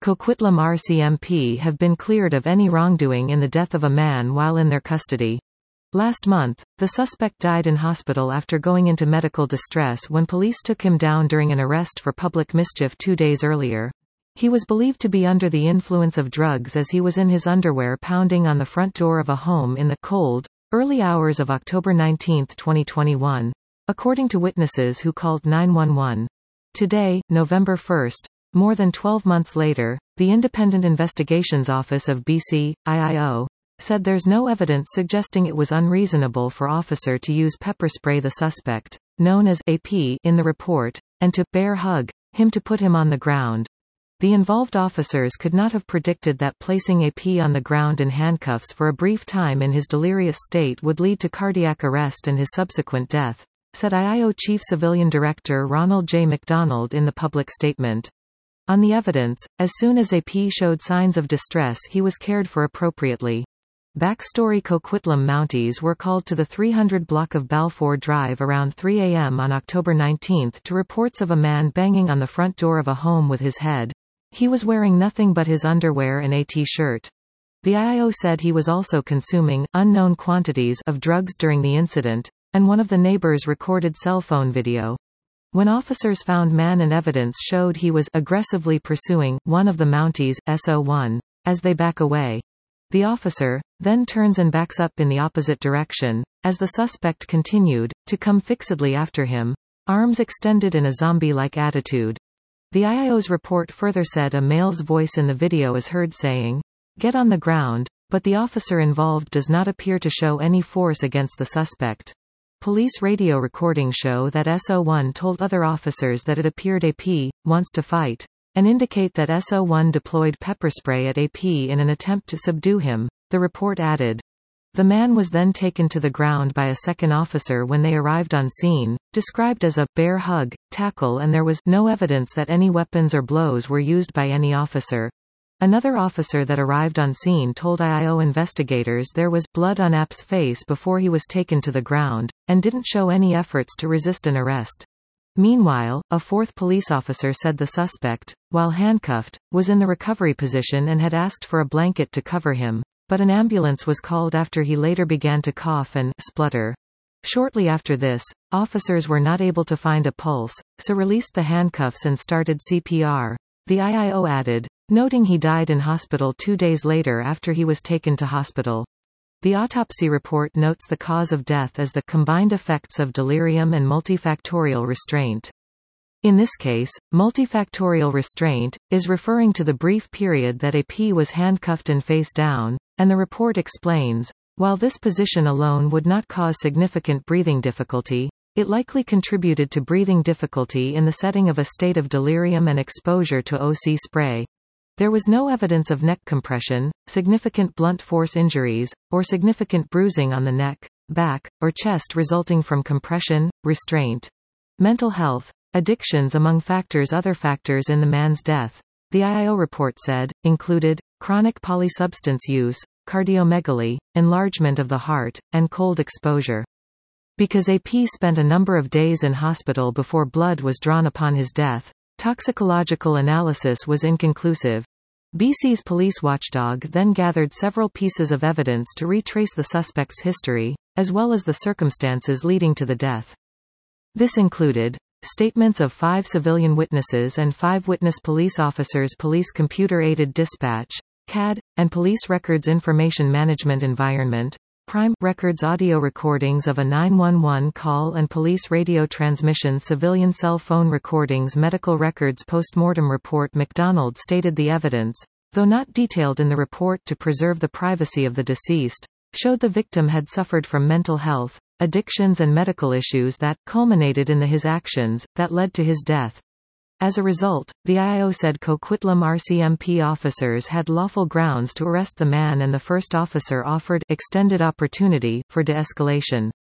Coquitlam RCMP have been cleared of any wrongdoing in the death of a man while in their custody. Last month, the suspect died in hospital after going into medical distress when police took him down during an arrest for public mischief 2 days earlier. He was believed to be under the influence of drugs as he was in his underwear pounding on the front door of a home in the cold, early hours of October 19, 2021, according to witnesses who called 911. Today, November 1, more than 12 months later, the Independent Investigations Office of BC, IIO, said there's no evidence suggesting it was unreasonable for officer to use pepper spray the suspect, known as AP in the report, and to bear hug him to put him on the ground. The involved officers could not have predicted that placing AP on the ground in handcuffs for a brief time in his delirious state would lead to cardiac arrest and his subsequent death, said IIO Chief Civilian Director Ronald J. McDonald in the public statement. On the evidence, as soon as AP showed signs of distress he was cared for appropriately. Backstory: Coquitlam Mounties were called to the 300 block of Balfour Drive around 3 a.m. on October 19 to reports of a man banging on the front door of a home with his head. He was wearing nothing but his underwear and a t-shirt. The IIO said he was also consuming unknown quantities of drugs during the incident, and one of the neighbors recorded cell phone video. When officers found man and evidence showed he was aggressively pursuing one of the Mounties, SO1, as they back away. The officer then turns and backs up in the opposite direction, as the suspect continued to come fixedly after him, arms extended in a zombie-like attitude. The IIO's report further said a male's voice in the video is heard saying, "Get on the ground," but the officer involved does not appear to show any force against the suspect. Police radio recordings show that SO1 told other officers that it appeared AP wants to fight, and indicate that SO1 deployed pepper spray at AP in an attempt to subdue him, the report added. The man was then taken to the ground by a second officer when they arrived on scene, described as a bear hug, tackle, and there was no evidence that any weapons or blows were used by any officer. Another officer that arrived on scene told IIO investigators there was blood on AP's face before he was taken to the ground, and didn't show any efforts to resist an arrest. Meanwhile, a fourth police officer said the suspect, while handcuffed, was in the recovery position and had asked for a blanket to cover him, but an ambulance was called after he later began to cough and splutter. Shortly after this, officers were not able to find a pulse, so released the handcuffs and started CPR. The IIO added, noting he died in hospital 2 days later after he was taken to hospital. The autopsy report notes the cause of death as the combined effects of delirium and multifactorial restraint. In this case, multifactorial restraint is referring to the brief period that AP was handcuffed and face down, and the report explains, while this position alone would not cause significant breathing difficulty, it likely contributed to breathing difficulty in the setting of a state of delirium and exposure to OC spray. There was no evidence of neck compression, significant blunt force injuries, or significant bruising on the neck, back, or chest resulting from compression, restraint. Mental health, addictions among factors. Other factors in the man's death, the IIO report said, included chronic polysubstance use, cardiomegaly, enlargement of the heart, and cold exposure. Because AP spent a number of days in hospital before blood was drawn upon his death, toxicological analysis was inconclusive. BC's police watchdog then gathered several pieces of evidence to retrace the suspect's history, as well as the circumstances leading to the death. This included statements of 5 civilian witnesses and 5 witness police officers, police computer-aided dispatch, CAD, and police records information management environment, Prime records, audio recordings of a 911 call and police radio transmission, civilian cell phone recordings, medical records, post-mortem report. McDonald stated the evidence, though not detailed in the report to preserve the privacy of the deceased, showed the victim had suffered from mental health, addictions and medical issues that culminated in his actions that led to his death. As a result, the IIO said Coquitlam RCMP officers had lawful grounds to arrest the man, and the first officer offered extended opportunity for de-escalation.